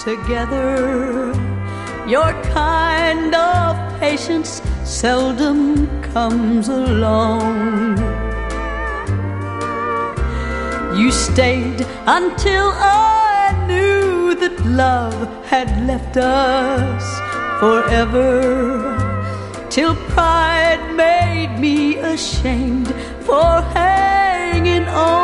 together. Your kind of patience seldom comes along. You stayed until I knew that love had left us forever, till pride made me ashamed for hanging on.